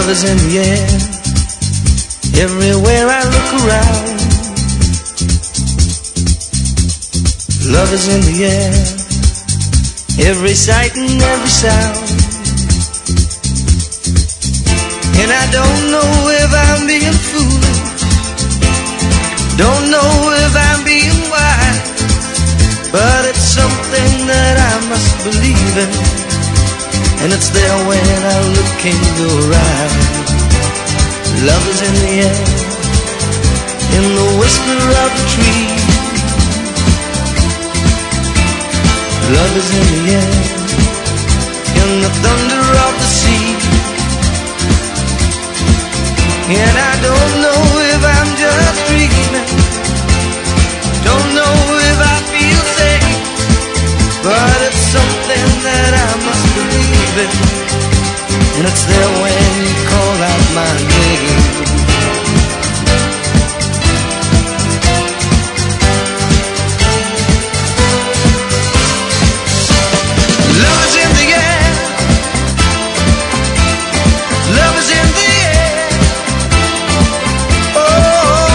Love is in the air, everywhere I look around. Love is in the air, every sight and every sound. And I don't know if I'm being foolish, don't know if I'm being wise, but it's something that I must believe in, and it's there when I look in your eyes. Love is in the air, in the whisper of the tree. Love is in the air, in the thunder of the sea. And I don't know if I'm just dreaming, don't know if I feel safe, but it's something that I must believe in, and it's there when you call out my name. Love is in the air, love is in the air, oh.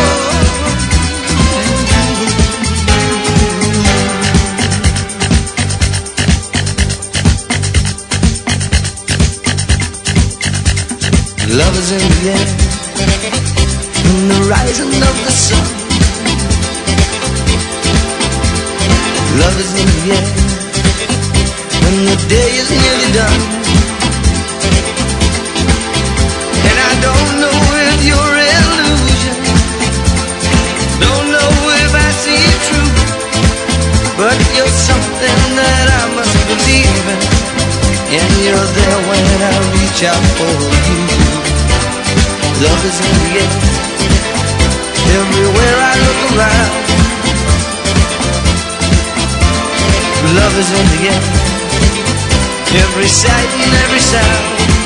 Love is in the air, in the rising of the sun. Love is in the air, when the day is nearly done. And I don't know if you're illusion, don't know if I see it true, but you're something that I must believe in, and you're there when I reach out for you. Love is in the air, everywhere I look around. Love is in the air, every sight and every sound.